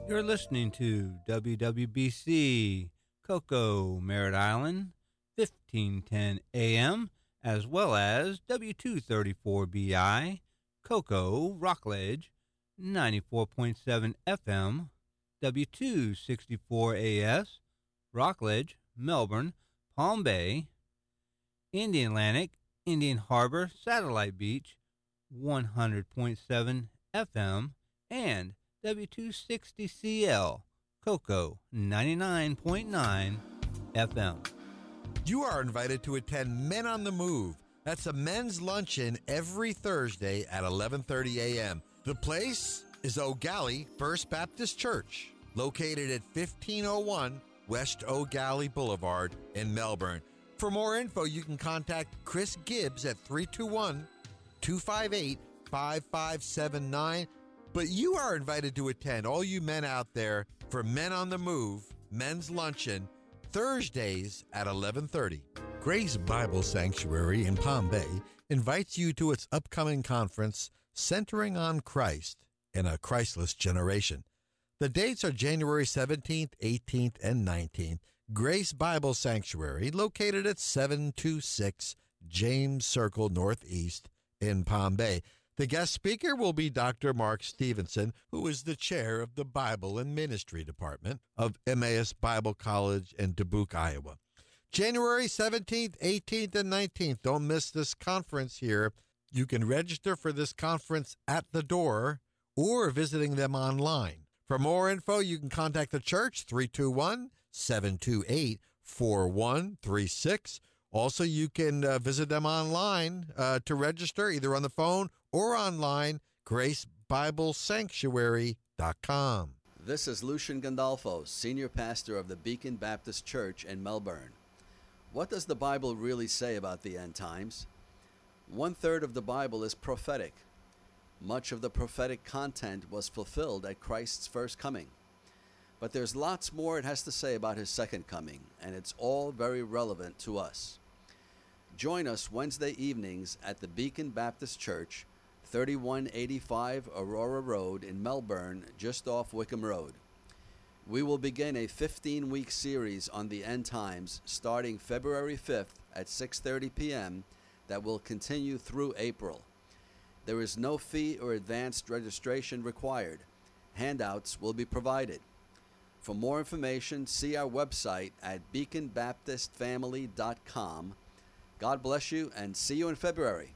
You're listening to WWBC Cocoa, Merritt Island, 1510 AM, as well as W234BI Cocoa, Rockledge, 94.7 FM, W264AS, Rockledge, Melbourne, Palm Bay, Indian Atlantic, Indian Harbor, Satellite Beach, 100.7 FM, and W260CL, Cocoa, 99.9 FM. You are invited to attend Men on the Move. That's a men's luncheon every Thursday at 11:30 a.m. The place is O'Galley First Baptist Church, located at 1501 West O'Galley Boulevard in Melbourne. For more info, you can contact Chris Gibbs at 321-258-5579. But you are invited to attend, all you men out there, for Men on the Move, men's luncheon, Thursdays at 11:30. Grace Bible Sanctuary in Palm Bay invites you to its upcoming conference, Centering on Christ in a Christless Generation. The dates are January 17th, 18th, and 19th. Grace Bible Sanctuary, located at 726 James Circle Northeast in Palm Bay. The guest speaker will be Dr. Mark Stevenson, who is the chair of the Bible and Ministry Department of Emmaus Bible College in Dubuque, Iowa. January 17th, 18th, and 19th. Don't miss this conference here. You can register for this conference at the door or visiting them online. For more info, you can contact the church, 321-728-4136. Also, you can visit them online to register, either on the phone or online, gracebiblesanctuary.com. This is Lucian Gandolfo, Senior Pastor of the Beacon Baptist Church in Melbourne. What does the Bible really say about the end times? 1/3 of the Bible is prophetic. Much of the prophetic content was fulfilled at Christ's first coming. But there's lots more it has to say about his second coming, and it's all very relevant to us. Join us Wednesday evenings at the Beacon Baptist Church, 3185 Aurora Road in Melbourne, just off Wickham Road. We will begin a 15-week series on the end times starting February 5th at 6:30 p.m. that will continue through April. There is no fee or advanced registration required. Handouts will be provided. For more information, see our website at beaconbaptistfamily.com. God bless you, and see you in February.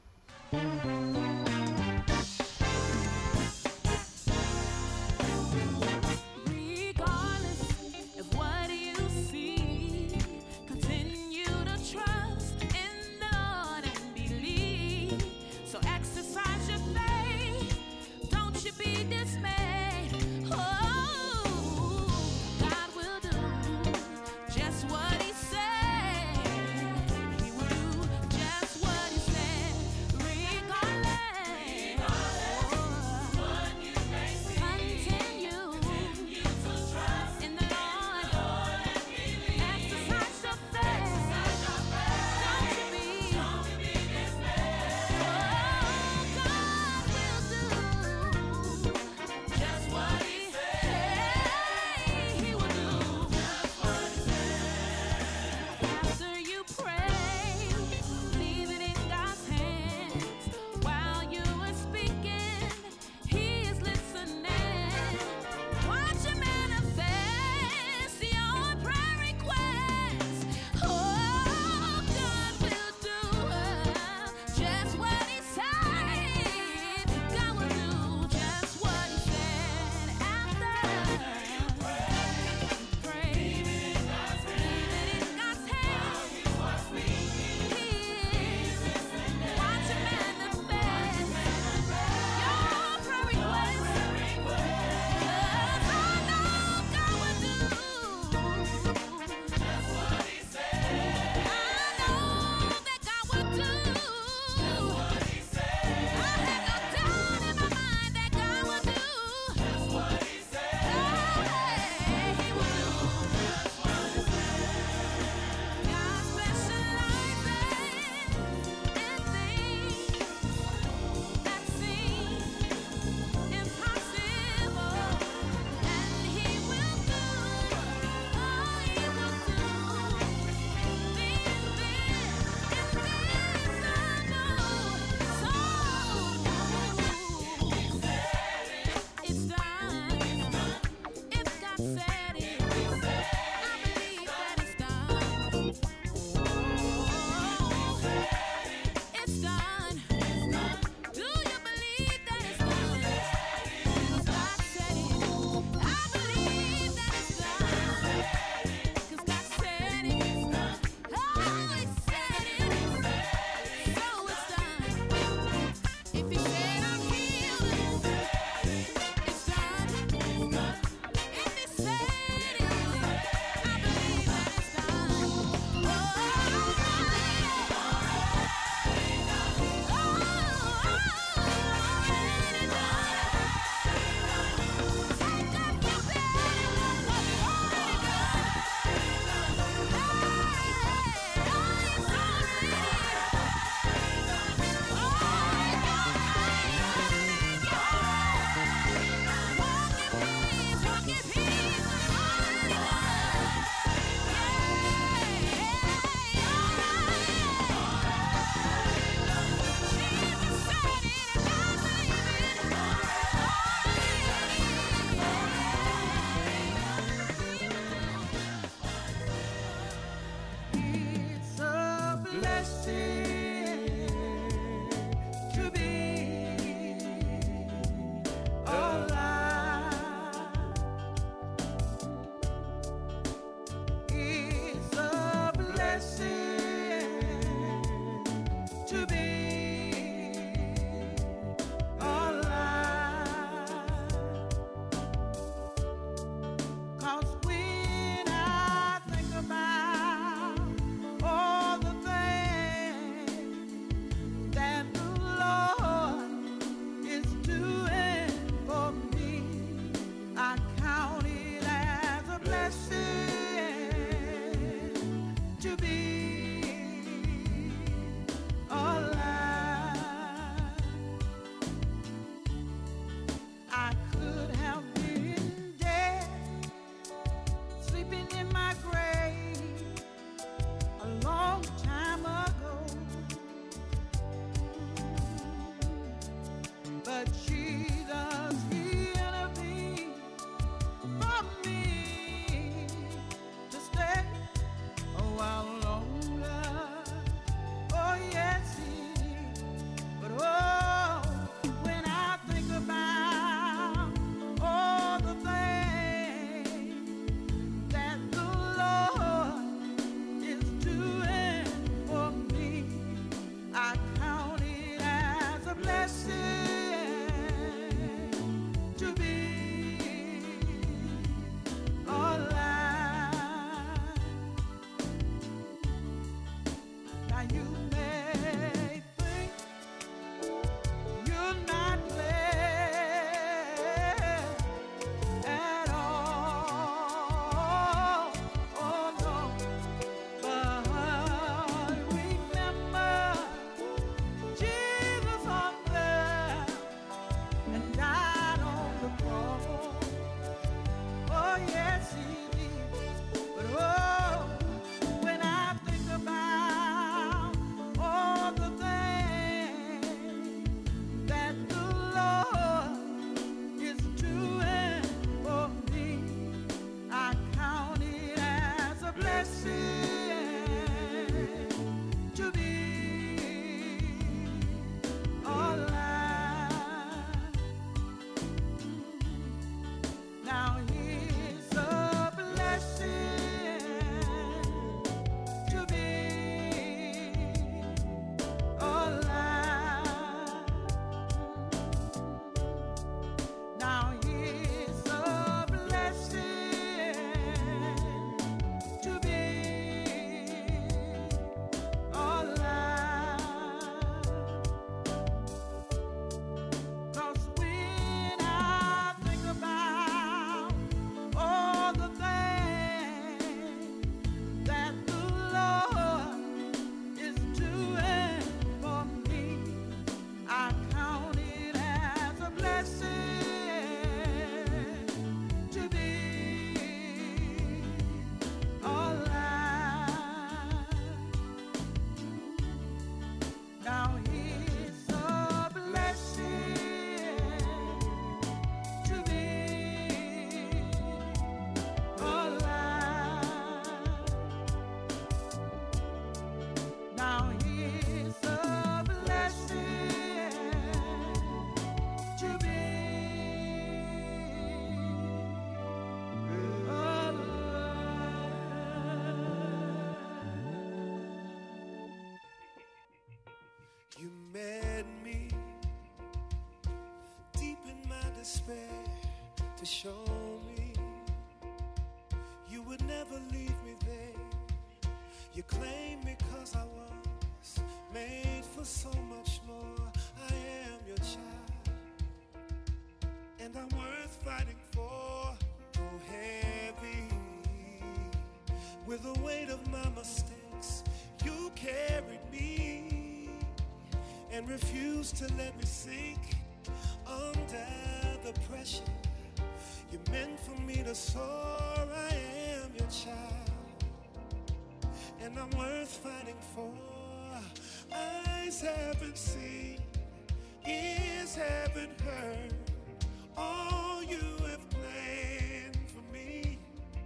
to show me you would never leave me there. You claimed me 'cause I was made for so much more. I am your child, and I'm worth fighting for. Oh, heavy with the weight of my mistakes, you carried me and refused to let me sink under the pressure. You meant for me to soar. I am your child, and I'm worth fighting for. Eyes haven't seen, ears haven't heard all you have planned for me,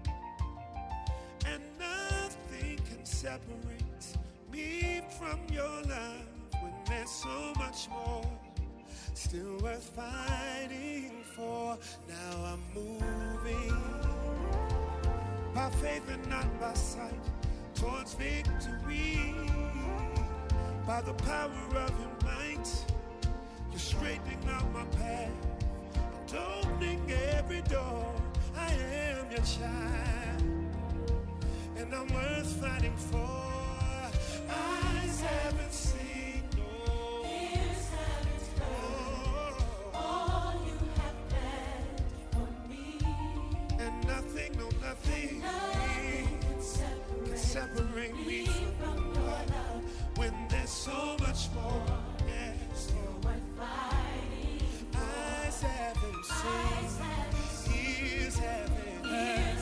and nothing can separate me from your love when there's so much more still worth fighting for. Now I'm moving by faith and not by sight towards victory. By the power of your might, you're straightening out my path and opening every door. I am your child, and I'm worth fighting for. Eyes haven't seen, no, ears haven't heard all you have planned for me, and nothing, no nothing, can separate me from your love when there's so much more. Yes, still worth fighting. Eyes haven't seen, ears haven't heard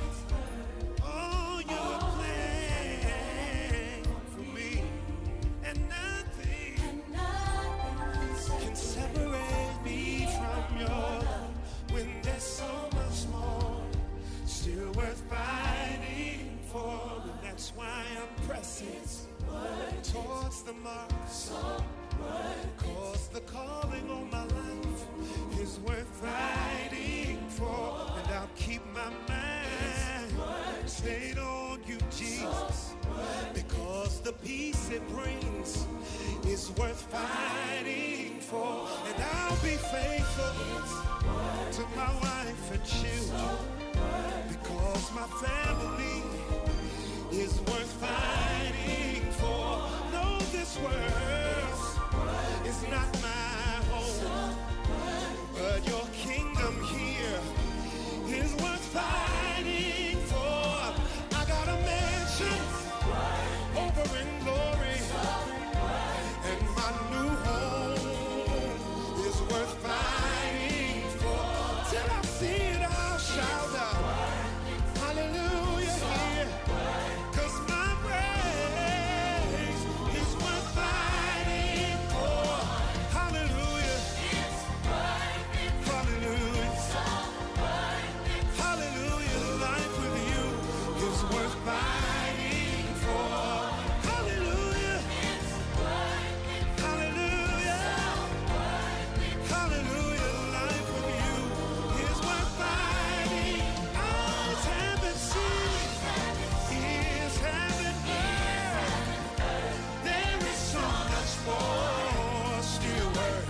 all you have planned for me, and nothing can separate me from your love when there's so much more still worth fighting for. And that's why I'm pressing towards the mark, cause the calling on my life is worth fighting for. And I'll keep my mind stayed on you, Jesus, because the peace it brings is worth fighting for. And I'll be faithful to my wife and children, because my family is worth fighting for. No, this world is not my home, but your kingdom here is worth fighting for. I got a mansion over in glory, and my new home is worth fighting for. Till I see it, I'll shout out hallelujah here, 'cause my praise is worth fighting for. Hallelujah, hallelujah, hallelujah. Life with you is worth fighting for. Hallelujah, hallelujah, hallelujah. Life with you is worth fighting. Eyes haven't seen, ears haven't heard. There is so much more still worth.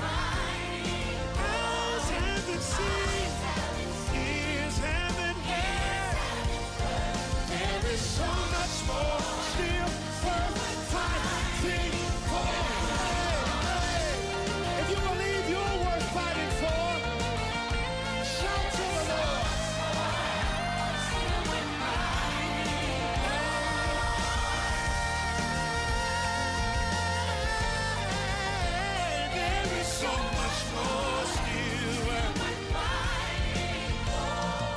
Eyes haven't seen, ears haven't heard. There is so much more still worth fighting for. Hey, if you believe you're worth fighting for, shout to the Lord. There is so much more still worth fighting for.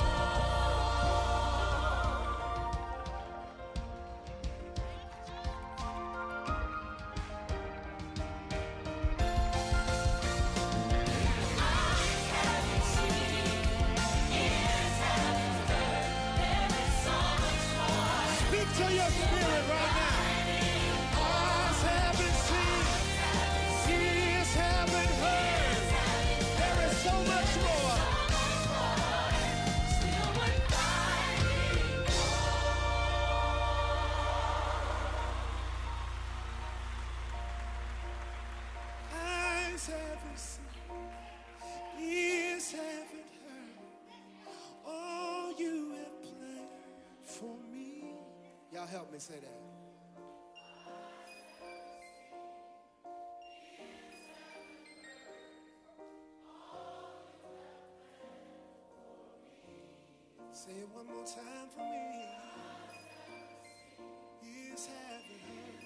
Speak to your spirit right now. Eyes haven't seen, ears haven't heard. There is so much more. Eyes haven't seen, ears haven't heard. Y'all help me say that. Say it one more time for me. Ears haven't heard.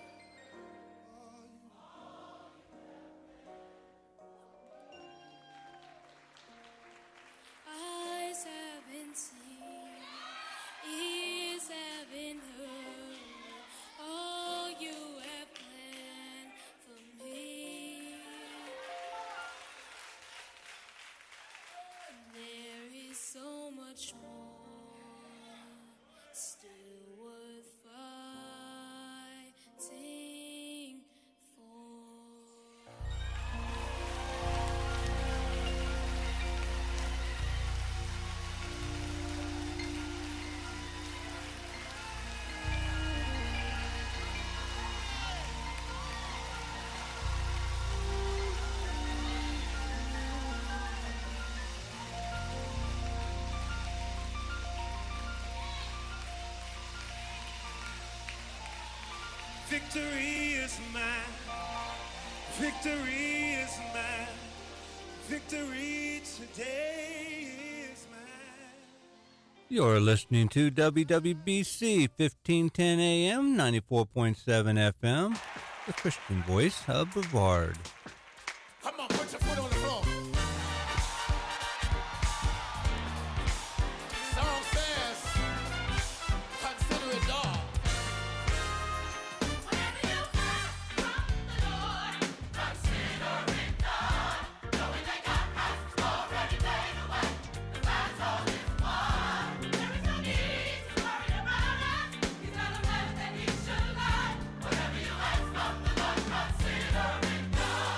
Eyes haven't seen, ears haven't heard all you have planned for me. There is so much more still worth fighting for. Victory is mine. Victory is mine. Victory today is mine. You're listening to WWBC 1510 AM, 94.7 FM, the Christian voice of Brevard. Come on, put your foot on the floor. Song says, consider it done. Whatever you have from the Lord, consider it done. Knowing that God has already made a way, the battle is won. There is no need to worry about it. He's got a plan that he should learn. Whatever you ask from the Lord, consider it done.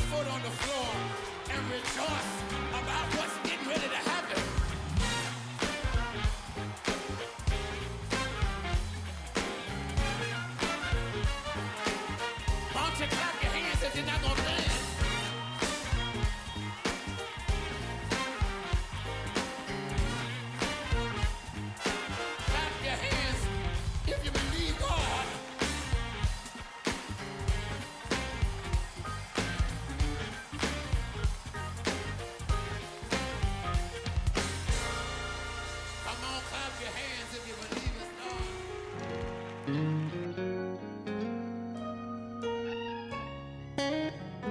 foot on the floor and rejoice about what's getting ready to happen. Why don't you clap your hands if you're not gonna dance? Clap your hands if you believe God. Come on, clap your hands if you believe it's God.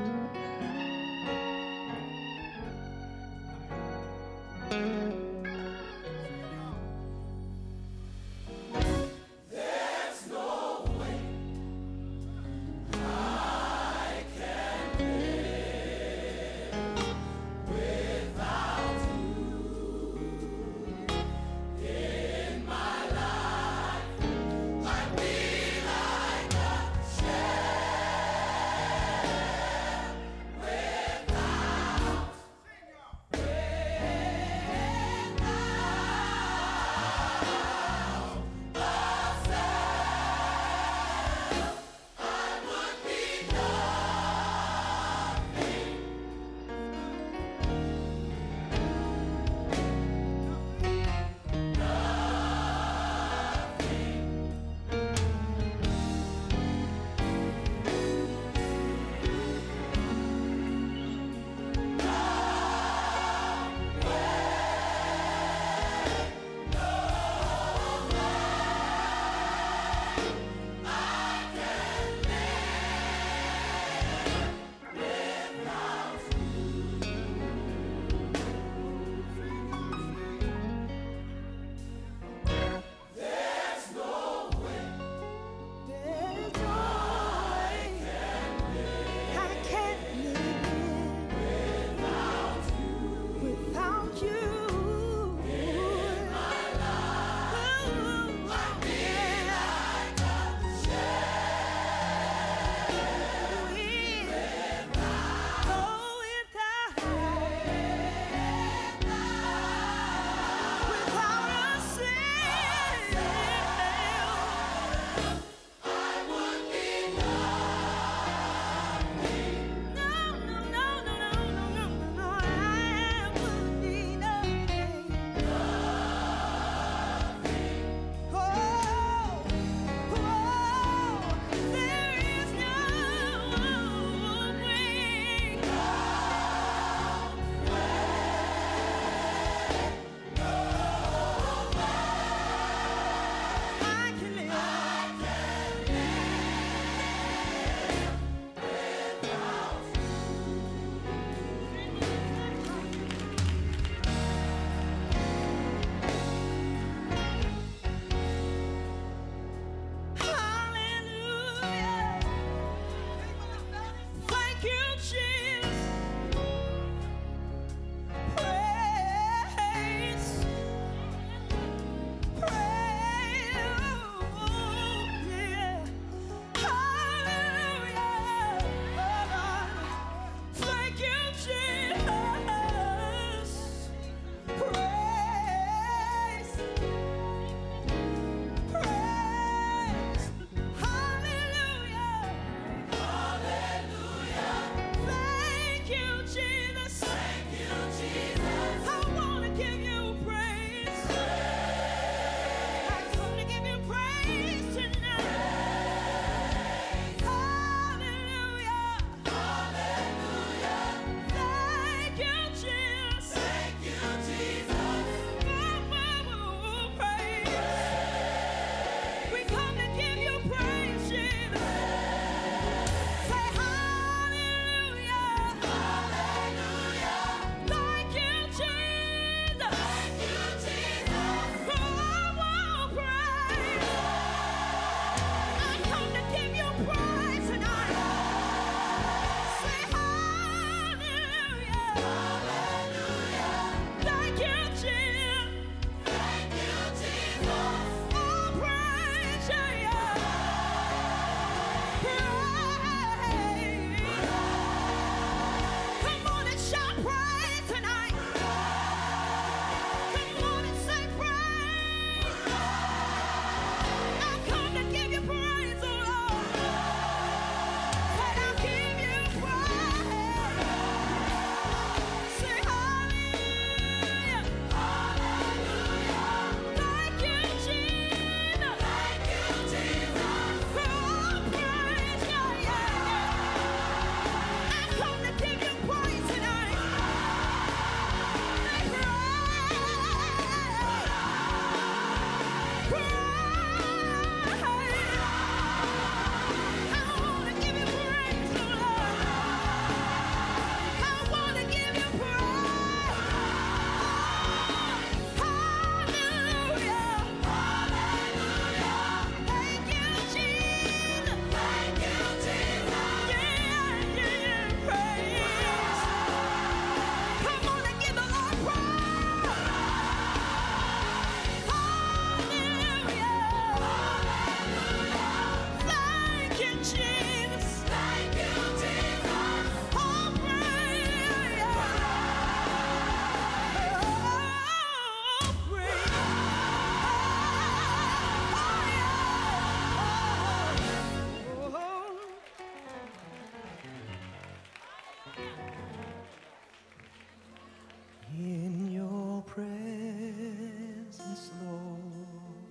In your presence, Lord,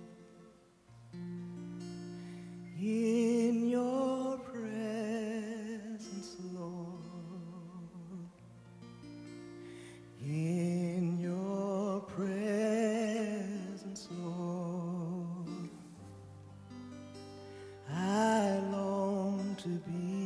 in your presence, Lord, in your presence, Lord, I long to be.